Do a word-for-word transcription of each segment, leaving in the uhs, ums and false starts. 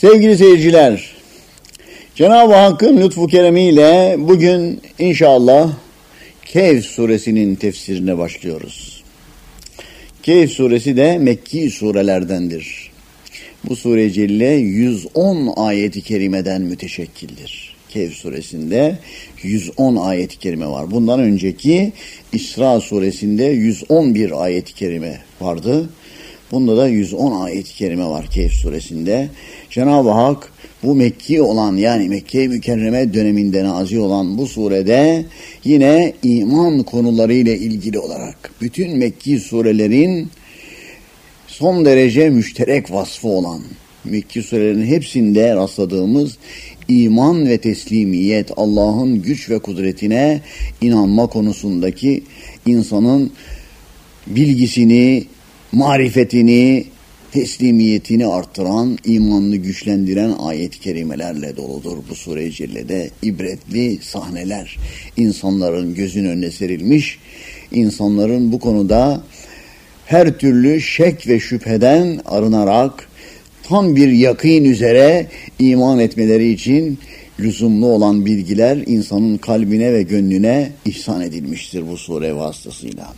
Sevgili seyirciler, Cenab-ı Hakk'ın lütfu keremiyle bugün inşallah Kehf suresinin tefsirine başlıyoruz. Kehf suresi de Mekki surelerdendir. Bu sure-i celile yüz on ayet-i kerimeden müteşekkildir. Kehf suresinde yüz on ayet-i kerime var. Bundan önceki İsra suresinde yüz on bir ayet-i kerime vardı. Bunda da yüz on ayet-i kerime var Kehf suresinde. Cenab-ı Hak bu Mekki olan, yani Mekke-i Mükerreme döneminde nazil olan bu surede yine iman konularıyla ilgili olarak bütün Mekki surelerin son derece müşterek vasfı olan, Mekki surelerin hepsinde rastladığımız iman ve teslimiyet, Allah'ın güç ve kudretine inanma konusundaki insanın bilgisini, marifetini, teslimiyetini arttıran, imanını güçlendiren ayet-i kerimelerle doludur. Bu sure-i cellede ibretli sahneler insanların gözünün önüne serilmiş, insanların bu konuda her türlü şek ve şüpheden arınarak tam bir yakîn üzere iman etmeleri için lüzumlu olan bilgiler insanın kalbine ve gönlüne ihsan edilmiştir bu sure vasıtasıyla.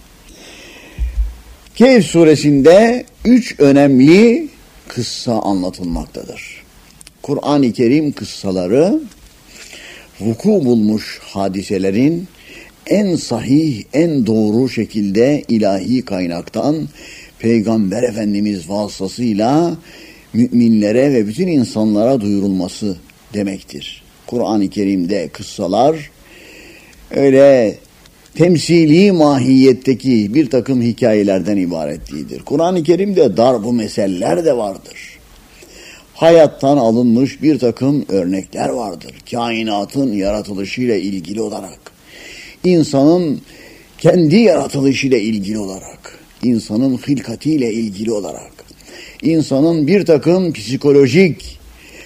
Kehf suresinde üç önemli kıssa anlatılmaktadır. Kur'an-ı Kerim kıssaları vuku bulmuş hadiselerin en sahih, en doğru şekilde ilahi kaynaktan Peygamber Efendimiz vasıtasıyla müminlere ve bütün insanlara duyurulması demektir. Kur'an-ı Kerim'de kıssalar öyle temsili mahiyetteki bir takım hikayelerden ibaret değildir. Kur'an-ı Kerim'de darb-ı meseller de vardır. Hayattan alınmış bir takım örnekler vardır. Kainatın yaratılışıyla ilgili olarak, insanın kendi yaratılışıyla ilgili olarak, insanın hilkatiyle ilgili olarak, insanın bir takım psikolojik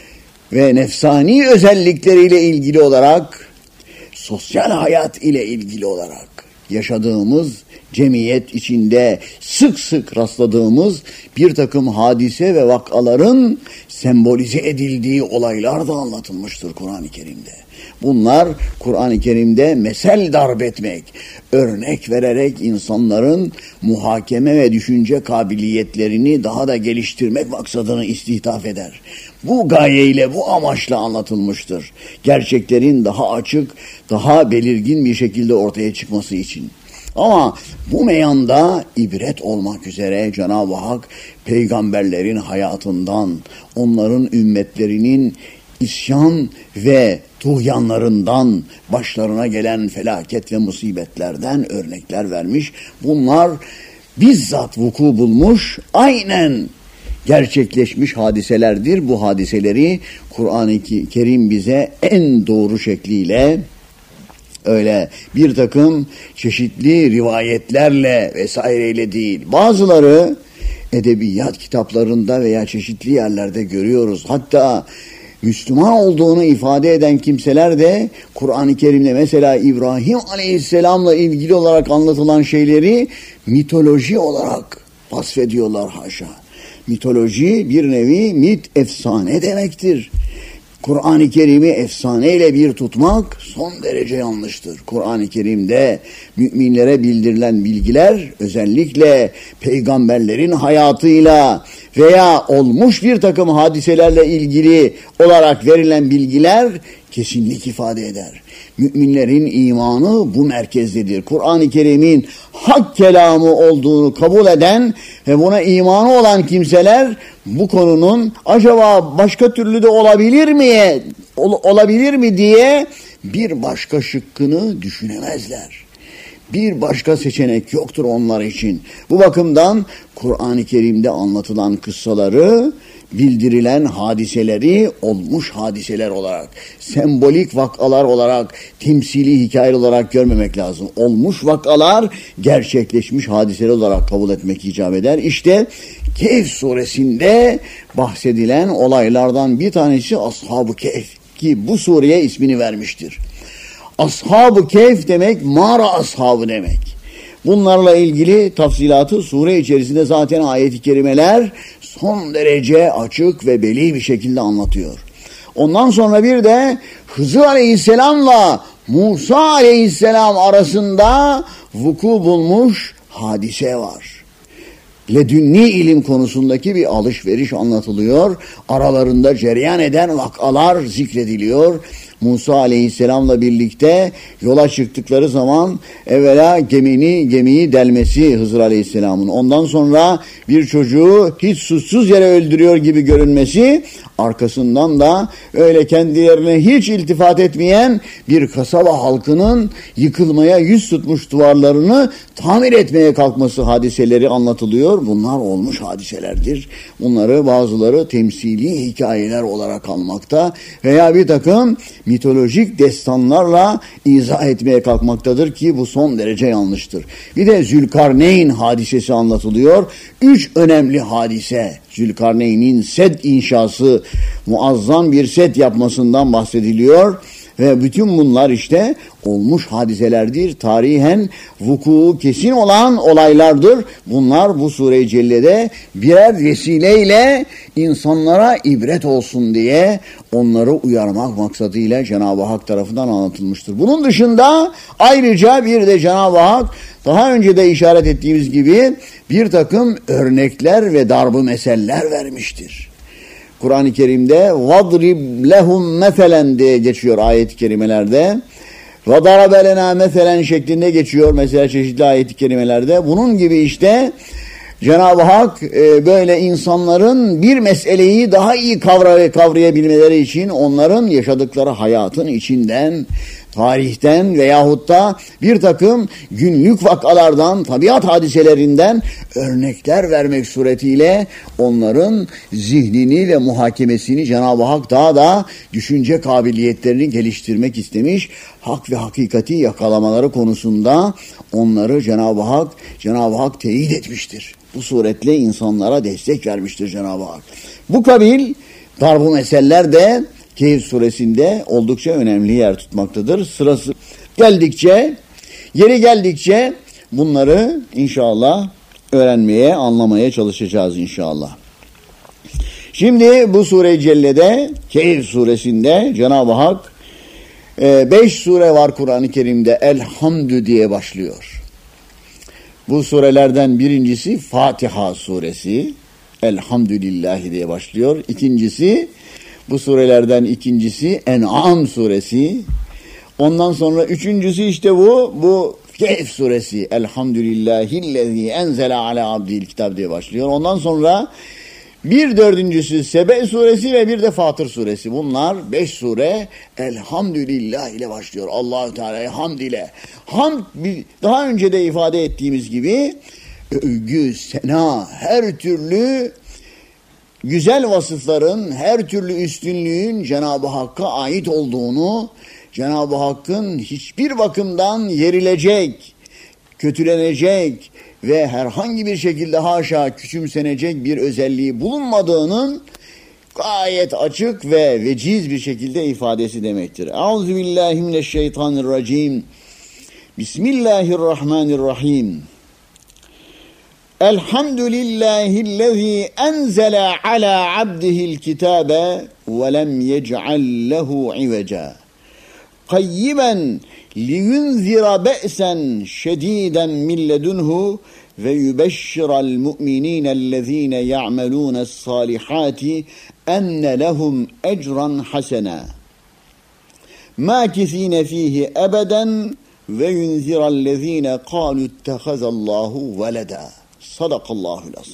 ve nefsani özellikleriyle ilgili olarak, sosyal hayat ile ilgili olarak yaşadığımız cemiyet içinde sık sık rastladığımız bir takım hadise ve vakaların sembolize edildiği olaylar da anlatılmıştır Kur'an-ı Kerim'de. Bunlar Kur'an-ı Kerim'de mesel darp etmek, örnek vererek insanların muhakeme ve düşünce kabiliyetlerini daha da geliştirmek maksadını istihdaf eder. Bu gayeyle, bu amaçla anlatılmıştır. Gerçeklerin daha açık, daha belirgin bir şekilde ortaya çıkması için. Ama bu meyanda ibret olmak üzere Cenab-ı Hak peygamberlerin hayatından, onların ümmetlerinin isyan ve tuğyanlarından, başlarına gelen felaket ve musibetlerden örnekler vermiş. Bunlar bizzat vuku bulmuş, aynen gerçekleşmiş hadiselerdir. Bu hadiseleri Kur'an-ı Kerim bize en doğru şekliyle, öyle bir takım çeşitli rivayetlerle vesaireyle değil, bazıları edebiyat kitaplarında veya çeşitli yerlerde görüyoruz. Hatta Müslüman olduğunu ifade eden kimseler de Kur'an-ı Kerim'de mesela İbrahim Aleyhisselam'la ilgili olarak anlatılan şeyleri mitoloji olarak vasfediyorlar haşa. Mitoloji bir nevi mit, efsane demektir. Kur'an-ı Kerim'i efsaneyle bir tutmak son derece yanlıştır. Kur'an-ı Kerim'de müminlere bildirilen bilgiler özellikle peygamberlerin hayatıyla veya olmuş bir takım hadiselerle ilgili olarak verilen bilgiler kesinlik ifade eder. Müminlerin imanı bu merkezdedir. Kur'an-ı Kerim'in hak kelamı olduğunu kabul eden ve buna imanı olan kimseler bu konunun acaba başka türlü de olabilir mi, ol, olabilir mi diye bir başka şıkkını düşünemezler. Bir başka seçenek yoktur onlar için. Bu bakımdan Kur'an-ı Kerim'de anlatılan kıssaları, bildirilen hadiseleri olmuş hadiseler olarak, sembolik vakalar olarak, temsili hikaye olarak görmemek lazım. Olmuş vakalar gerçekleşmiş hadiseler olarak kabul etmek icap eder. İşte Kehf suresinde bahsedilen olaylardan bir tanesi Ashab-ı Kehf, ki bu sureye ismini vermiştir. Ashab-ı Kehf demek mağara ashabı demek. Bunlarla ilgili tafsilatı sure içerisinde zaten ayet-i kerimeler son derece açık ve beli bir şekilde anlatıyor. Ondan sonra bir de Hızır Aleyhisselam'la Musa Aleyhisselam arasında vuku bulmuş hadise var. Ledünni ilim konusundaki bir alışveriş anlatılıyor. Aralarında cereyan eden vakalar zikrediliyor. Musa Aleyhisselam'la birlikte yola çıktıkları zaman evvela gemini, gemiyi delmesi Hızır Aleyhisselam'ın. Ondan sonra bir çocuğu hiç suçsuz yere öldürüyor gibi görünmesi, arkasından da öyle kendilerine hiç iltifat etmeyen bir kasaba halkının yıkılmaya yüz tutmuş duvarlarını tamir etmeye kalkması hadiseleri anlatılıyor. Bunlar olmuş hadiselerdir. Bunları bazıları temsili hikayeler olarak almakta veya bir takım mitolojik destanlarla izah etmeye kalkmaktadır ki bu son derece yanlıştır. Bir de Zülkarneyn hadisesi anlatılıyor. Üç önemli hadise. Zülkarneyn'in sed inşası, muazzam bir sed yapmasından bahsediliyor. Ve bütün bunlar işte olmuş hadiselerdir. Tarihen vuku kesin olan olaylardır. Bunlar bu Sure-i Celle'de birer vesileyle insanlara ibret olsun diye onları uyarmak maksadıyla Cenab-ı Hak tarafından anlatılmıştır. Bunun dışında ayrıca bir de Cenab-ı Hak daha önce de işaret ettiğimiz gibi bir takım örnekler ve darb-ı meseller vermiştir. Kur'an-ı Kerim'de وَضْرِبْ لَهُمْ مَثَلًا diye geçiyor ayet-i kerimelerde. وَضَرَبَ لَنَا مَثَلًا şeklinde geçiyor mesela çeşitli ayet-i kerimelerde. Bunun gibi işte Cenab-ı Hak e, böyle insanların bir meseleyi daha iyi kavray- kavrayabilmeleri için onların yaşadıkları hayatın içinden, tarihten veyahut da bir takım günlük vakalardan, tabiat hadiselerinden örnekler vermek suretiyle onların zihnini ve muhakemesini Cenab-ı Hak daha da düşünce kabiliyetlerini geliştirmek istemiş. Hak ve hakikati yakalamaları konusunda onları Cenab-ı Hak, Cenab-ı Hak teyit etmiştir. Bu suretle insanlara destek vermiştir Cenab-ı Hak. Bu kabil darb-ı meseller de Kehf suresinde oldukça önemli yer tutmaktadır. Sırası geldikçe, yeri geldikçe bunları inşallah öğrenmeye, anlamaya çalışacağız inşallah. Şimdi bu Sure-i Celle'de, Kehf suresinde Cenab-ı Hak beş sure var Kur'an-ı Kerim'de Elhamdü diye başlıyor. Bu surelerden birincisi Fatiha suresi, Elhamdülillahi diye başlıyor. İkincisi, bu surelerden ikincisi En'am suresi. Ondan sonra üçüncüsü işte bu, bu Kehf suresi. Elhamdülillahillezî enzele ala abdil kitab diye başlıyor. Ondan sonra bir dördüncüsü Sebe suresi ve bir de Fatır suresi. Bunlar beş sure Elhamdülillah ile başlıyor. Allah-u Teala'ya hamd ile. Hamd, daha önce de ifade ettiğimiz gibi övgü, sena, her türlü güzel vasıfların, her türlü üstünlüğün Cenab-ı Hakk'a ait olduğunu, Cenab-ı Hakk'ın hiçbir bakımdan yerilecek, kötülenecek ve herhangi bir şekilde haşa küçümsenecek bir özelliği bulunmadığının gayet açık ve veciz bir şekilde ifadesi demektir. Euzubillahimineşşeytanirracim. Bismillahirrahmanirrahim. Elhamdülillahillezî enzele ala abdihil kitâbe ve lem yec'al lehu iveca. Qayyiben liyunzira be'sen şedîden min ledunhu ve yubeşşiral mu'minînellezîne ya'melûne's-sâlihâti enne lehum ecran hasena. Mâkisîne fîhi ebeden ve yunzirallezîne kâlu ittehazallâhu veleda. Sadakallahul azim.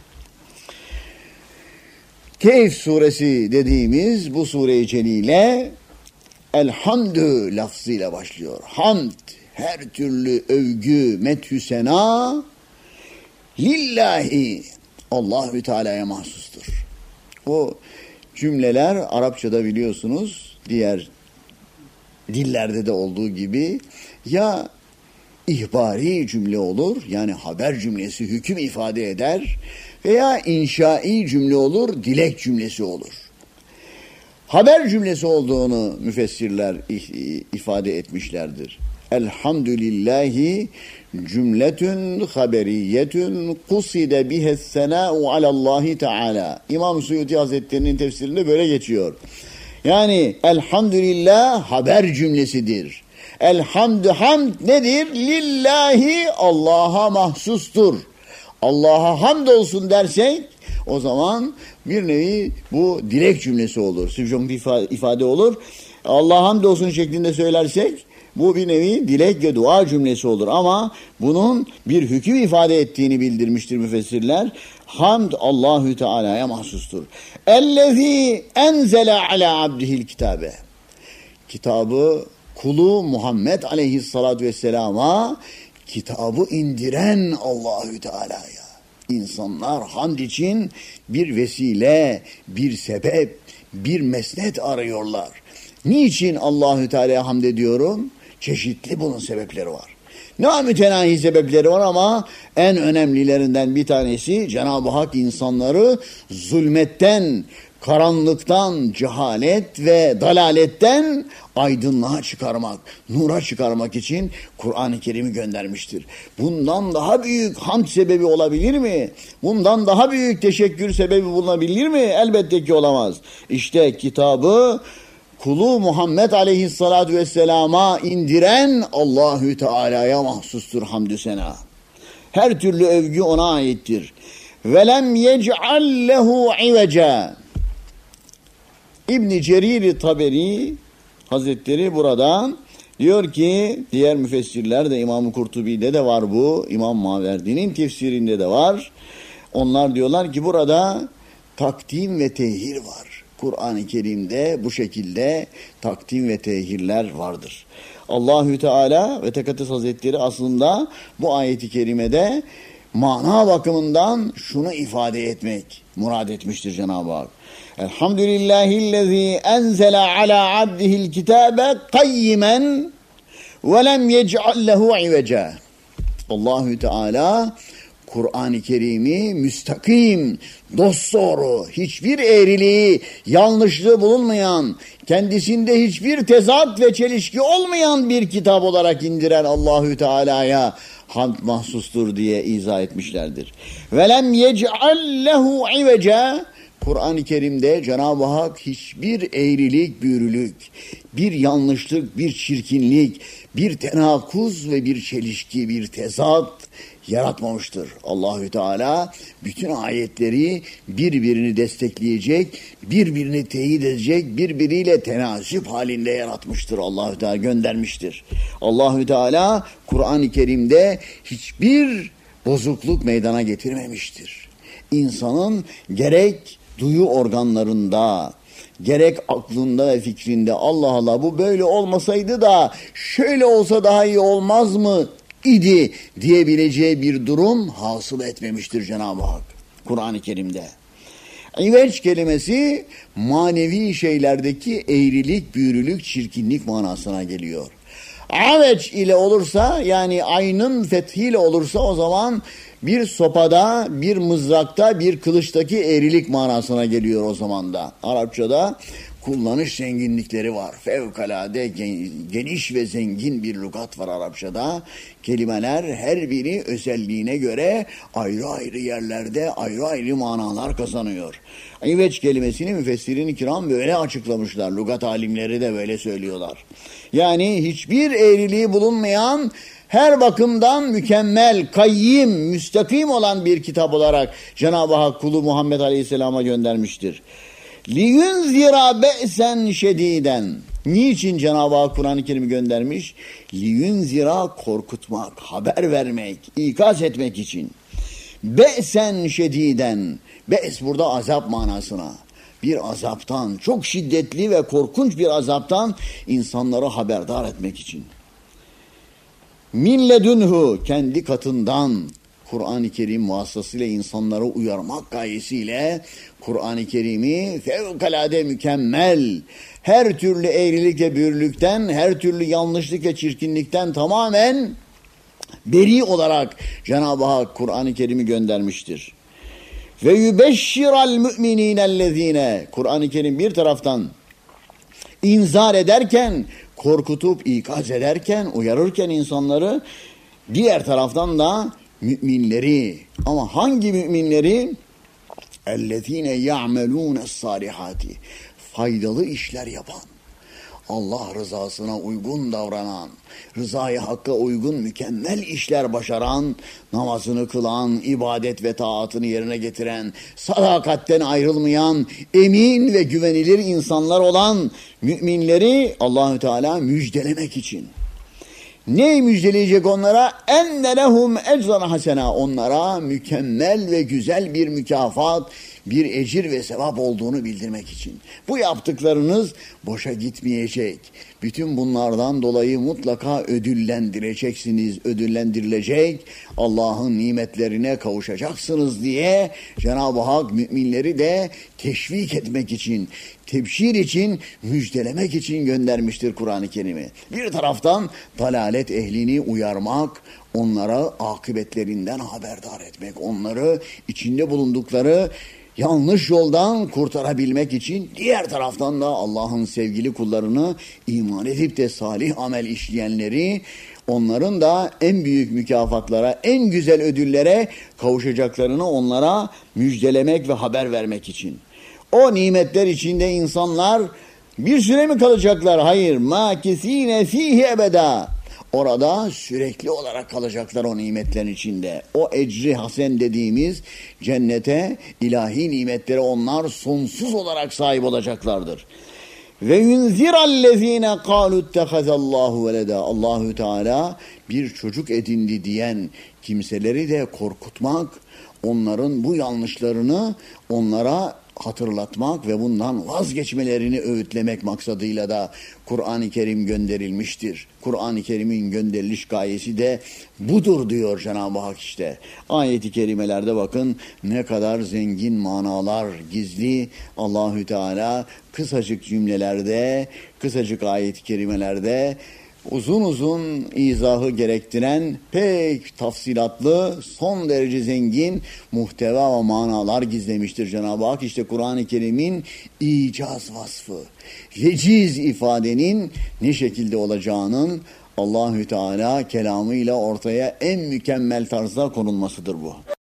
Kehf suresi dediğimiz bu sure-i celile elhamdü lafzıyla başlıyor. Hamd, her türlü övgü, methü sena lillahi, Allahü Teala'ya mahsustur. O cümleler Arapçada biliyorsunuz diğer dillerde de olduğu gibi ya ihbari cümle olur, yani haber cümlesi hüküm ifade eder veya inşai cümle olur, dilek cümlesi olur. Haber cümlesi olduğunu müfessirler ifade etmişlerdir. Elhamdülillahi cümletün haberiyetün kuside bihes senâ'u alallahi teâlâ. İmam Suyuti Hazretleri'nin tefsirinde böyle geçiyor. Yani elhamdülillah haber cümlesidir. Elhamdü hamd nedir? Lillahi, Allah'a mahsustur. Allah'a hamd olsun dersek o zaman bir nevi bu dilek cümlesi olur. Sübjong ifade olur. Allah'a hamd olsun şeklinde söylersek bu bir nevi dilek ve dua cümlesi olur. Ama bunun bir hüküm ifade ettiğini bildirmiştir müfessirler. Hamd Allahü Teala'ya mahsustur. Ellezî enzele ala abdihil kitabe. Kitabı kulu Muhammed aleyhissalatu vesselama kitabı indiren Allahü Teala'ya. İnsanlar hamd için bir vesile, bir sebep, bir mesnet arıyorlar. Niçin Allahü Teala'ya hamd ediyorum? Çeşitli bunun sebepleri var. Ne mütenahi sebepleri var ama en önemlilerinden bir tanesi Cenab-ı Hak insanları zulmetten, karanlıktan, cehalet ve dalaletten aydınlığa çıkarmak, nura çıkarmak için Kur'an-ı Kerim'i göndermiştir. Bundan daha büyük hamd sebebi olabilir mi? Bundan daha büyük teşekkür sebebi bulunabilir mi? Elbette ki olamaz. İşte kitabı kulu Muhammed aleyhissalatu vesselama indiren Allahü Teala'ya mahsustur hamdü sena. Her türlü övgü ona aittir. Velem yec'al lehu iveca. İbn Cerir Taberi Hazretleri buradan diyor ki, diğer müfessirler de İmam-ı Kurtubi'de de var bu, İmam Maverdi'nin tefsirinde de var. Onlar diyorlar ki burada takdim ve tehir var. Kur'an-ı Kerim'de bu şekilde takdim ve tehirler vardır. Allahü Teala ve Tekaddes Hazretleri aslında bu ayeti kerimede mana bakımından şunu ifade etmek murad etmiştir Cenab-ı Hak. Elhamdülillahillezî enzele ala abdihil kitâbe kayyimen ve lem yec'al lehu iveca. Allahü Teala Kur'an-ı Kerim'i müstakim, dosdoğru, hiçbir eğriliği, yanlışlığı bulunmayan, kendisinde hiçbir tezat ve çelişki olmayan bir kitap olarak indiren Allahü Teala'ya hamd mahsustur diye izah etmişlerdir. Velem yec'al lehu iveca. Kur'an-ı Kerim'de Cenab-ı Hak hiçbir eğrilik, büyürülük, bir yanlışlık, bir çirkinlik, bir tenakuz ve bir çelişki, bir tezat yaratmamıştır. Allahü Teala bütün ayetleri birbirini destekleyecek, birbirini teyit edecek, birbiriyle tenasüp halinde yaratmıştır. Allahü Teala göndermiştir. Allahü Teala Kur'an-ı Kerim'de hiçbir bozukluk meydana getirmemiştir. İnsanın gerek duyu organlarında, gerek aklında ve fikrinde Allah Allah bu böyle olmasaydı da şöyle olsa daha iyi olmaz mı idi diyebileceği bir durum hasıl etmemiştir Cenab-ı Hak Kur'an-ı Kerim'de. İveç kelimesi manevi şeylerdeki eğrilik, büyürülük, çirkinlik manasına geliyor. Aveç ile olursa, yani aynın fethiyle olursa o zaman bir sopada, bir mızrakta, bir kılıçtaki eğrilik manasına geliyor o zaman da. Arapçada kullanış zenginlikleri var. Fevkalade geniş ve zengin bir lügat var Arapçada. Kelimeler her biri özelliğine göre ayrı ayrı yerlerde ayrı ayrı manalar kazanıyor. İveç kelimesini müfessirin-i kiram böyle açıklamışlar. Lügat alimleri de böyle söylüyorlar. Yani hiçbir eğriliği bulunmayan, her bakımdan mükemmel, kayyim, müstakim olan bir kitap olarak Cenab-ı Hak kulu Muhammed Aleyhisselam'a göndermiştir. لِيُنْزِرَ بَأْسًا شَد۪يدًا. Niçin Cenab-ı Hak Kur'an-ı Kerim'i göndermiş? لِيُنْزِرَ korkutmak, haber vermek, ikaz etmek için. بَأْسًا شَد۪يدًا. Be's burada azap manasına. Bir azaptan, çok şiddetli ve korkunç bir azaptan insanları haberdar etmek için. Min ledunhu, kendi katından Kur'an-ı Kerim vasıtasıyla insanları uyarmak gayesiyle Kur'an-ı Kerim'i fevkalade mükemmel, her türlü eğrilik ve büyürlükten, her türlü yanlışlık ve çirkinlikten tamamen beri olarak Cenab-ı Hak Kur'an-ı Kerim'i göndermiştir. Ve yübeşşiral mü'minînellezîne. Kur'an-ı Kerim bir taraftan inzar ederken, korkutup ikaz ederken, uyarırken insanları, diğer taraftan da müminleri, ama hangi müminleri? اَلَّذ۪ينَ يَعْمَلُونَ الصَّالِحَاتِ Faydalı işler yapan, Allah rızasına uygun davranan, rızayı hakka uygun mükemmel işler başaran, namazını kılan, ibadet ve taatını yerine getiren, sadakatten ayrılmayan, emin ve güvenilir insanlar olan müminleri Allahü Teala müjdelemek için. Ne müjdeleyecek onlara? Enne lehum ecran hasena. Onlara mükemmel ve güzel bir mükafat, bir ecir ve sevap olduğunu bildirmek için. Bu yaptıklarınız boşa gitmeyecek. Bütün bunlardan dolayı mutlaka ödüllendireceksiniz, ödüllendirilecek. Allah'ın nimetlerine kavuşacaksınız diye Cenab-ı Hak müminleri de teşvik etmek için, tebşir için, müjdelemek için göndermiştir Kur'an-ı Kerim'i. Bir taraftan dalalet ehlini uyarmak, onlara akıbetlerinden haberdar etmek, onları içinde bulundukları yanlış yoldan kurtarabilmek için, diğer taraftan da Allah'ın sevgili kullarını, iman edip de salih amel işleyenleri, onların da en büyük mükafatlara, en güzel ödüllere kavuşacaklarını onlara müjdelemek ve haber vermek için. O nimetler içinde insanlar bir süre mi kalacaklar? Hayır. Mâkisîne fîhî ebedâ. Orada sürekli olarak kalacaklar o nimetlerin içinde. O ecri hasen dediğimiz cennete, ilahi nimetlere onlar sonsuz olarak sahip olacaklardır. Ve yunzirallezîne kâlu ittehazallâhu veleda. Allahü Teala bir çocuk edindi diyen kimseleri de korkutmak, onların bu yanlışlarını onlara hatırlatmak ve bundan vazgeçmelerini öğütlemek maksadıyla da Kur'an-ı Kerim gönderilmiştir. Kur'an-ı Kerim'in gönderiliş gayesi de budur diyor Cenab-ı Hak işte. Ayet-i kerimelerde bakın ne kadar zengin manalar gizli. Allahü Teala kısacık cümlelerde, kısacık ayet-i kerimelerde uzun uzun izahı gerektiren pek tafsilatlı, son derece zengin muhteva ve manalar gizlemiştir Cenab-ı Hak. İşte Kur'an-ı Kerim'in icaz vasfı, veciz ifadenin ne şekilde olacağının Allahü Teala kelamıyla ortaya en mükemmel tarzda konulmasıdır bu.